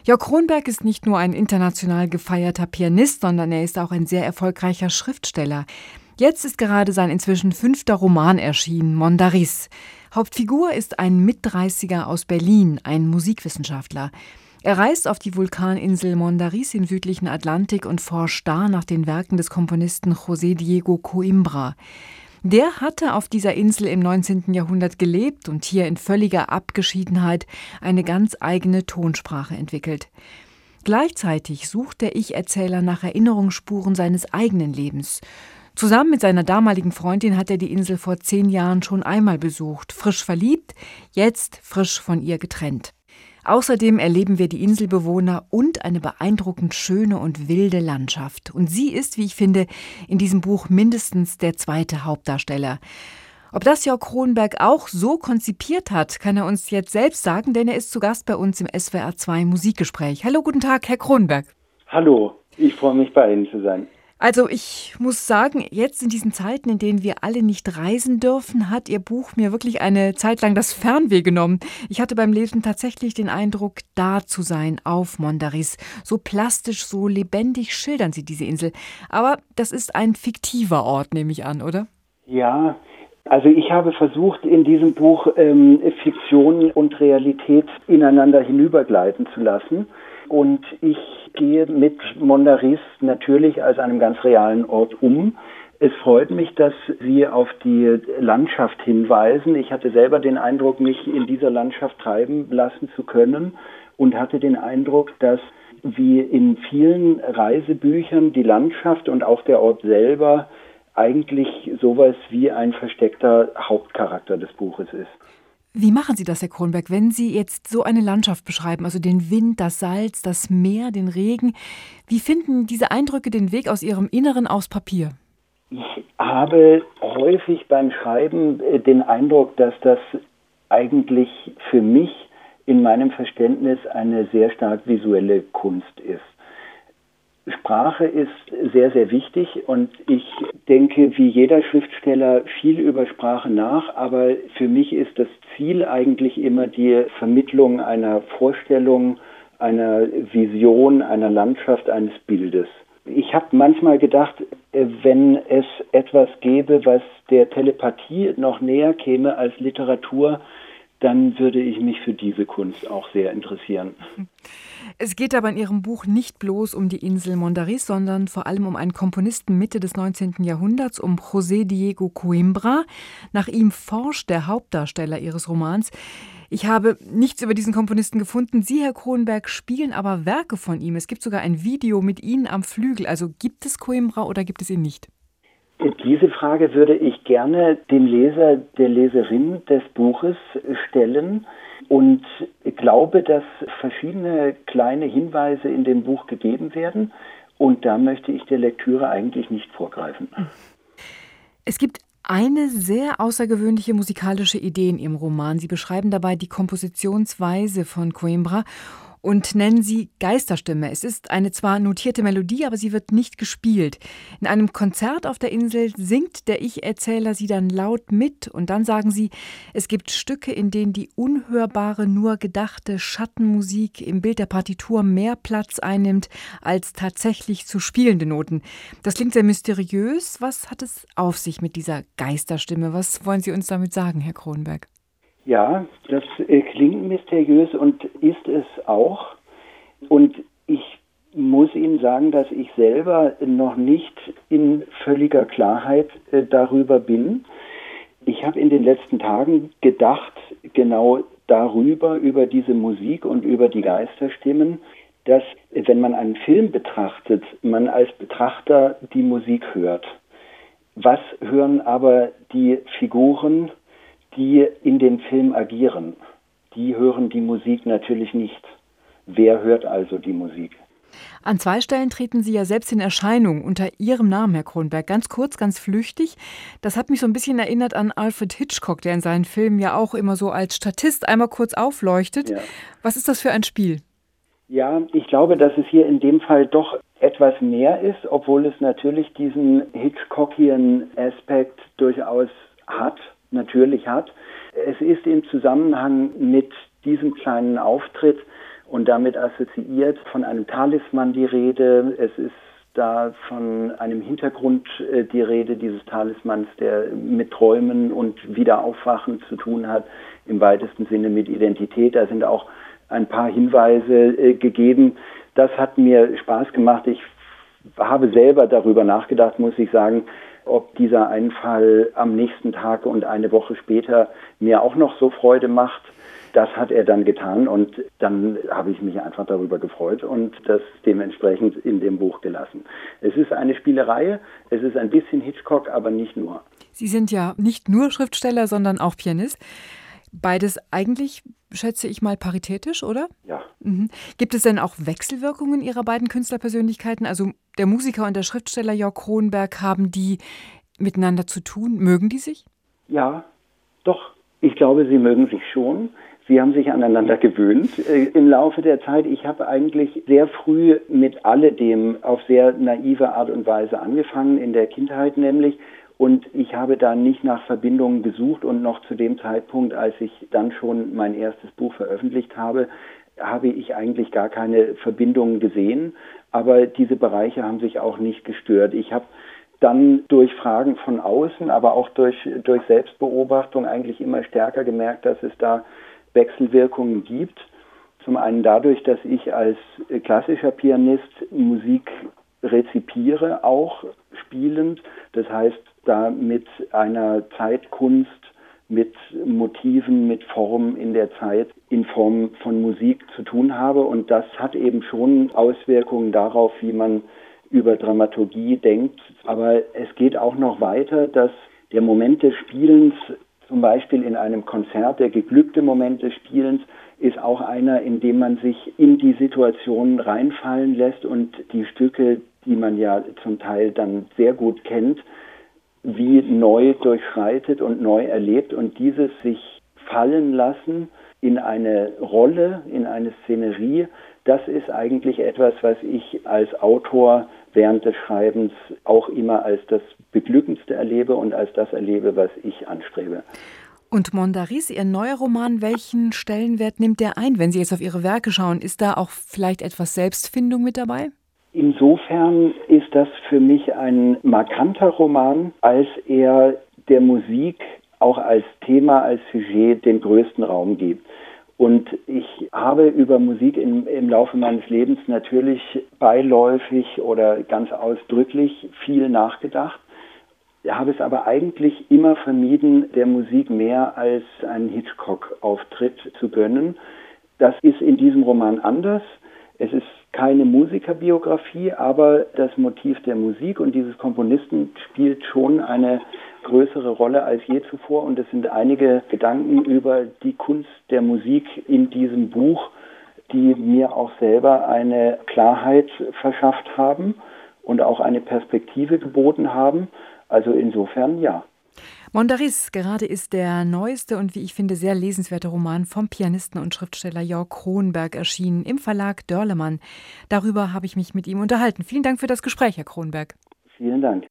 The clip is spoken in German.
Jörg Kronberg ist nicht nur ein international gefeierter Pianist, sondern er ist auch ein sehr erfolgreicher Schriftsteller. Jetzt ist gerade sein inzwischen 5. Roman erschienen, Mondaris. Hauptfigur ist ein Mit-30er aus Berlin, ein Musikwissenschaftler. Er reist auf die Vulkaninsel Mondaris im südlichen Atlantik und forscht da nach den Werken des Komponisten José Diego Coimbra. Der hatte auf dieser Insel im 19. Jahrhundert gelebt und hier in völliger Abgeschiedenheit eine ganz eigene Tonsprache entwickelt. Gleichzeitig sucht der Ich-Erzähler nach Erinnerungsspuren seines eigenen Lebens. Zusammen mit seiner damaligen Freundin hat er die Insel vor 10 Jahren schon einmal besucht, frisch verliebt, jetzt frisch von ihr getrennt. Außerdem erleben wir die Inselbewohner und eine beeindruckend schöne und wilde Landschaft. Und sie ist, wie ich finde, in diesem Buch mindestens der zweite Hauptdarsteller. Ob das Jörg Kronberg auch so konzipiert hat, kann er uns jetzt selbst sagen, denn er ist zu Gast bei uns im SWR 2 Musikgespräch. Hallo, guten Tag, Herr Kronberg. Hallo, ich freue mich, bei Ihnen zu sein. Also ich muss sagen, jetzt in diesen Zeiten, in denen wir alle nicht reisen dürfen, hat Ihr Buch mir wirklich eine Zeit lang das Fernweh genommen. Ich hatte beim Lesen tatsächlich den Eindruck, da zu sein auf Mondaris. So plastisch, so lebendig schildern Sie diese Insel. Aber das ist ein fiktiver Ort, nehme ich an, oder? Ja, also ich habe versucht, in diesem Buch Fiktion und Realität ineinander hinübergleiten zu lassen. Und ich gehe mit Mondaris natürlich als einem ganz realen Ort um. Es freut mich, dass Sie auf die Landschaft hinweisen. Ich hatte selber den Eindruck, mich in dieser Landschaft treiben lassen zu können und hatte den Eindruck, dass wie in vielen Reisebüchern die Landschaft und auch der Ort selber eigentlich sowas wie ein versteckter Hauptcharakter des Buches ist. Wie machen Sie das, Herr Kronberg, wenn Sie jetzt so eine Landschaft beschreiben, also den Wind, das Salz, das Meer, den Regen? Wie finden diese Eindrücke den Weg aus Ihrem Inneren aufs Papier? Ich habe häufig beim Schreiben den Eindruck, dass das eigentlich für mich in meinem Verständnis eine sehr stark visuelle Kunst ist. Sprache ist sehr, sehr wichtig und ich denke, wie jeder Schriftsteller, viel über Sprache nach, aber für mich ist das Ziel eigentlich immer die Vermittlung einer Vorstellung, einer Vision, einer Landschaft, eines Bildes. Ich habe manchmal gedacht, wenn es etwas gäbe, was der Telepathie noch näher käme als Literatur, dann würde ich mich für diese Kunst auch sehr interessieren. Es geht aber in Ihrem Buch nicht bloß um die Insel Mondaris, sondern vor allem um einen Komponisten Mitte des 19. Jahrhunderts, um José Diego Coimbra. Nach ihm forscht der Hauptdarsteller Ihres Romans. Ich habe nichts über diesen Komponisten gefunden. Sie, Herr Kronberg, spielen aber Werke von ihm. Es gibt sogar ein Video mit Ihnen am Flügel. Also gibt es Coimbra oder gibt es ihn nicht? Diese Frage würde ich gerne dem Leser, der Leserin des Buches stellen und glaube, dass verschiedene kleine Hinweise in dem Buch gegeben werden und da möchte ich der Lektüre eigentlich nicht vorgreifen. Es gibt eine sehr außergewöhnliche musikalische Idee in Ihrem Roman. Sie beschreiben dabei die Kompositionsweise von Coimbra und nennen sie Geisterstimme. Es ist eine zwar notierte Melodie, aber sie wird nicht gespielt. In einem Konzert auf der Insel singt der Ich-Erzähler sie dann laut mit und dann sagen sie, es gibt Stücke, in denen die unhörbare, nur gedachte Schattenmusik im Bild der Partitur mehr Platz einnimmt als tatsächlich zu spielende Noten. Das klingt sehr mysteriös. Was hat es auf sich mit dieser Geisterstimme? Was wollen Sie uns damit sagen, Herr Kronberg? Ja, das klingt mysteriös und ist es auch. Und ich muss Ihnen sagen, dass ich selber noch nicht in völliger Klarheit darüber bin. Ich habe in den letzten Tagen gedacht, genau darüber, über diese Musik und über die Geisterstimmen, dass, wenn man einen Film betrachtet, man als Betrachter die Musik hört. Was hören aber die Figuren, die in dem Film agieren? Die hören die Musik natürlich nicht. Wer hört also die Musik? An 2 Stellen treten Sie ja selbst in Erscheinung unter Ihrem Namen, Herr Kronberg. Ganz kurz, ganz flüchtig. Das hat mich so ein bisschen erinnert an Alfred Hitchcock, der in seinen Filmen ja auch immer so als Statist einmal kurz aufleuchtet. Ja. Was ist das für ein Spiel? Ja, ich glaube, dass es hier in dem Fall doch etwas mehr ist, obwohl es natürlich diesen Hitchcockian Aspekt durchaus natürlich hat. Es ist im Zusammenhang mit diesem kleinen Auftritt und damit assoziiert von einem Talisman die Rede. Es ist da von einem Hintergrund die Rede dieses Talismans, der mit Träumen und Wiederaufwachen zu tun hat, im weitesten Sinne mit Identität. Da sind auch ein paar Hinweise gegeben. Das hat mir Spaß gemacht. Ich habe selber darüber nachgedacht, muss ich sagen, ob dieser Einfall am nächsten Tag und eine Woche später mir auch noch so Freude macht. Das hat er dann getan und dann habe ich mich einfach darüber gefreut und das dementsprechend in dem Buch gelassen. Es ist eine Spielerei, es ist ein bisschen Hitchcock, aber nicht nur. Sie sind ja nicht nur Schriftsteller, sondern auch Pianist. Beides eigentlich, schätze ich mal, paritätisch, oder? Ja. Mhm. Gibt es denn auch Wechselwirkungen Ihrer beiden Künstlerpersönlichkeiten? Also der Musiker und der Schriftsteller Jörg Cronenberg, haben die miteinander zu tun? Mögen die sich? Ja, doch. Ich glaube, sie mögen sich schon. Sie haben sich aneinander gewöhnt im Laufe der Zeit. Ich habe eigentlich sehr früh mit alledem auf sehr naive Art und Weise angefangen, in der Kindheit nämlich. Und ich habe da nicht nach Verbindungen gesucht und noch zu dem Zeitpunkt, als ich dann schon mein erstes Buch veröffentlicht habe, habe ich eigentlich gar keine Verbindungen gesehen. Aber diese Bereiche haben sich auch nicht gestört. Ich habe dann durch Fragen von außen, aber auch durch Selbstbeobachtung eigentlich immer stärker gemerkt, dass es da Wechselwirkungen gibt. Zum einen dadurch, dass ich als klassischer Pianist Musik rezipiere, auch spielend. Das heißt, da mit einer Zeitkunst, mit Motiven, mit Form in der Zeit, in Form von Musik zu tun habe. Und das hat eben schon Auswirkungen darauf, wie man über Dramaturgie denkt. Aber es geht auch noch weiter, dass der Moment des Spielens, zum Beispiel in einem Konzert, der geglückte Moment des Spielens, ist auch einer, in dem man sich in die Situation reinfallen lässt und die Stücke, die man ja zum Teil dann sehr gut kennt, wie neu durchschreitet und neu erlebt. Und dieses sich fallen lassen in eine Rolle, in eine Szenerie, das ist eigentlich etwas, was ich als Autor während des Schreibens auch immer als das Beglückendste erlebe und als das erlebe, was ich anstrebe. Und Mondaris, Ihr neuer Roman, welchen Stellenwert nimmt der ein? Wenn Sie jetzt auf Ihre Werke schauen, ist da auch vielleicht etwas Selbstfindung mit dabei? Insofern ist das für mich ein markanter Roman, als er der Musik auch als Thema, als Sujet den größten Raum gibt. Und ich habe über Musik im Laufe meines Lebens natürlich beiläufig oder ganz ausdrücklich viel nachgedacht. Ich habe es aber eigentlich immer vermieden, der Musik mehr als einen Hitchcock-Auftritt zu gönnen. Das ist in diesem Roman anders. Es ist keine Musikerbiografie, aber das Motiv der Musik und dieses Komponisten spielt schon eine größere Rolle als je zuvor. Und es sind einige Gedanken über die Kunst der Musik in diesem Buch, die mir auch selber eine Klarheit verschafft haben und auch eine Perspektive geboten haben. Also insofern ja. Mondaris, gerade ist der neueste und wie ich finde sehr lesenswerte Roman vom Pianisten und Schriftsteller Jörg Cronenberg erschienen im Verlag Dörlemann. Darüber habe ich mich mit ihm unterhalten. Vielen Dank für das Gespräch, Herr Cronenberg. Vielen Dank.